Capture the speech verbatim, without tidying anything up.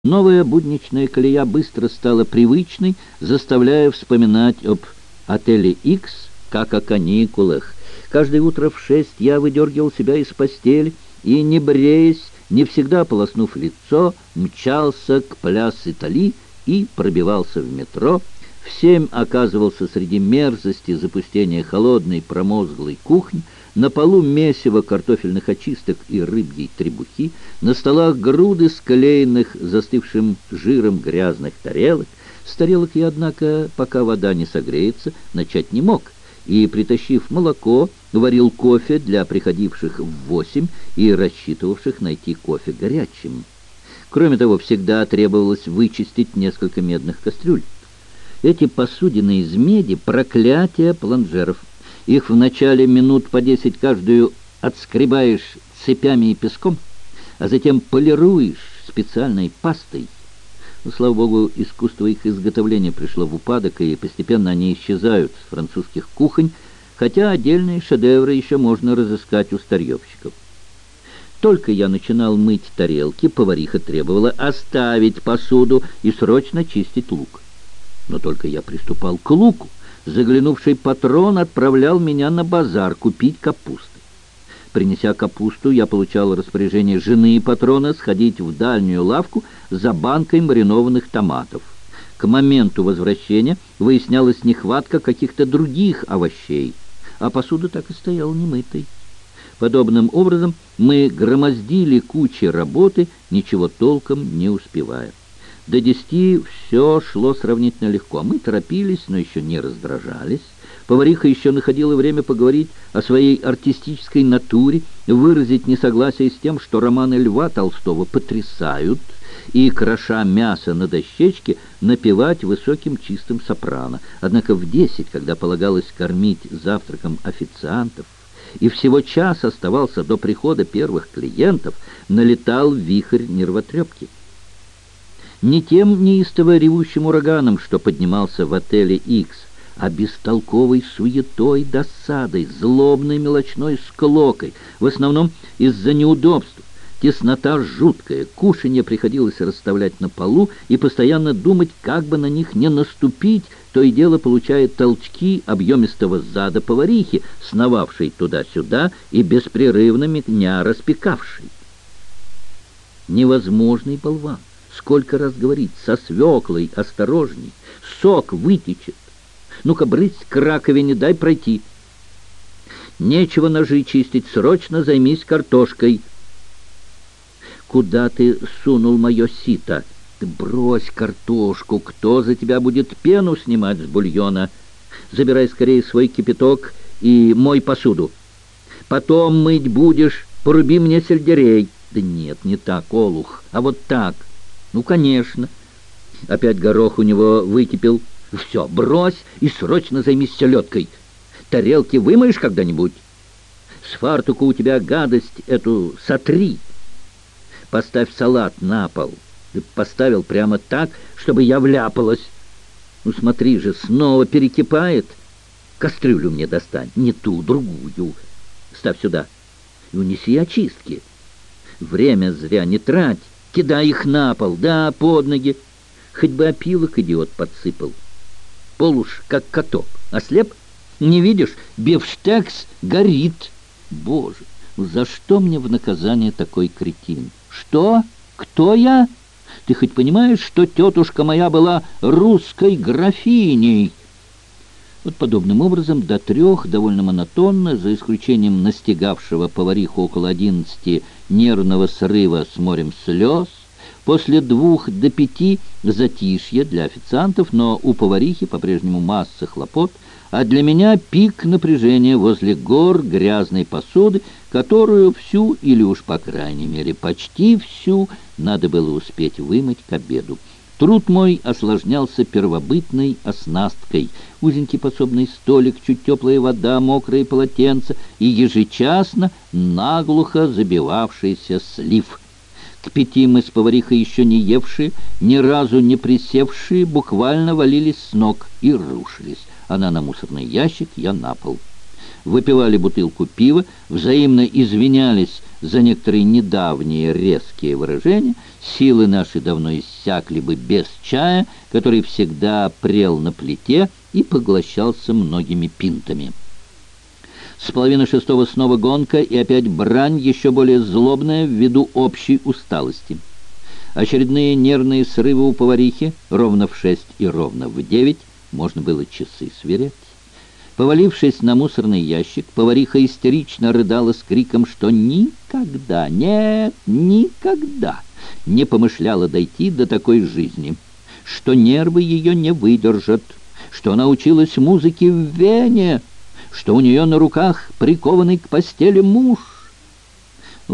Новая будничная колея быстро стала привычной, заставляя вспоминать об отеле Икс как о каникулах. Каждое утро в шесть я выдергивал себя из постели и, не бреясь, не всегда ополоснув лицо, мчался к пляс Итали и пробивался в метро. В семь оказывался среди мерзости запустения холодной промозглой кухни, на полу месиво картофельных очисток и рыбьей требухи, на столах груды склеенных застывшим жиром грязных тарелок. С тарелок я, однако, пока вода не согреется, начать не мог, и, притащив молоко, варил кофе для приходивших в восемь и рассчитывавших найти кофе горячим. Кроме того, всегда требовалось вычистить несколько медных кастрюль. Эти посудины из меди — проклятие планжеров. Их в начале минут по десять каждую отскребаешь цепями и песком, а затем полируешь специальной пастой. Но, слава богу, искусство их изготовления пришло в упадок, и постепенно они исчезают с французских кухонь, хотя отдельные шедевры еще можно разыскать у старьевщиков. Только я начинал мыть тарелки, повариха требовала оставить посуду и срочно чистить лук. Но только я приступал к луку, заглянувший патрон отправлял меня на базар купить капусты. Принеся капусту, я получал распоряжение жены патрона сходить в дальнюю лавку за банкой маринованных томатов. К моменту возвращения выяснялась нехватка каких-то других овощей, а посуда так и стояла немытой. Подобным образом мы громоздили кучи работы, ничего толком не успевая. До десяти все шло сравнительно легко. Мы торопились, но еще не раздражались. Повариха еще находила время поговорить о своей артистической натуре, выразить несогласие с тем, что романы Льва Толстого потрясают, и, кроша мясо на дощечке, напевать высоким чистым сопрано. Однако в десять, когда полагалось кормить завтраком официантов, и всего час оставался до прихода первых клиентов, налетал вихрь нервотрепки. Не тем неистово ревущим ураганом, что поднимался в отеле Икс, а бестолковой суетой, досадой, злобной мелочной склокой, в основном из-за неудобств. Теснота жуткая, кушанье приходилось расставлять на полу и постоянно думать, как бы на них не наступить, то и дело получая толчки объемистого зада поварихи, сновавшей туда-сюда и беспрерывно меня распекавшей. Невозможный болван. Сколько раз говорить, со свеклой осторожней, сок вытечет. Ну-ка, брысь к раковине, дай пройти. Нечего ножи чистить, срочно займись картошкой. Куда ты сунул мое сито? Брось картошку, кто за тебя будет пену снимать с бульона? Забирай скорее свой кипяток и мой посуду. Потом мыть будешь, поруби мне сельдерей. Да нет, не так, олух, а вот так. Ну, конечно. Опять горох у него выкипел. Все, брось и срочно займись селедкой. Тарелки вымоешь когда-нибудь? С фартука у тебя гадость эту сотри. Поставь салат на пол. Ты поставил прямо так, чтобы я вляпалась. Ну, смотри же, снова перекипает. Кастрюлю мне достань, не ту, другую. Ставь сюда и унеси очистки. Время зря не трать. Кидай их на пол, да, под ноги. Хоть бы опилок идиот подсыпал. Пол уж как каток. Ослеп? Не видишь? Бифштекс горит. Боже, за что мне в наказание такой кретин? Что? Кто я? Ты хоть понимаешь, что тетушка моя была русской графиней? Вот подобным образом до трех довольно монотонно, за исключением настигавшего повариху около одиннадцати нервного срыва с морем слез, после двух до пяти затишье для официантов, но у поварихи по-прежнему масса хлопот, а для меня пик напряжения возле гор грязной посуды, которую всю, или уж по крайней мере почти всю, надо было успеть вымыть к обеду. Труд мой осложнялся первобытной оснасткой. Узенький подсобный столик, чуть теплая вода, мокрые полотенца и ежечасно наглухо забивавшийся слив. К пяти мы с поварихой, еще не евшие, ни разу не присевшие, буквально валились с ног и рушились. Она на мусорный ящик, я на пол. Выпивали бутылку пива, взаимно извинялись за некоторые недавние резкие выражения, силы наши давно иссякли бы без чая, который всегда прел на плите и поглощался многими пинтами. С половины шестого снова гонка и опять брань, еще более злобная ввиду общей усталости. Очередные нервные срывы у поварихи, ровно в шесть и ровно в девять, можно было часы сверять. Повалившись на мусорный ящик, повариха истерично рыдала с криком, что никогда, нет, никогда не помышляла дойти до такой жизни, что нервы ее не выдержат, что она училась музыке в Вене, что у нее на руках прикованный к постели муж,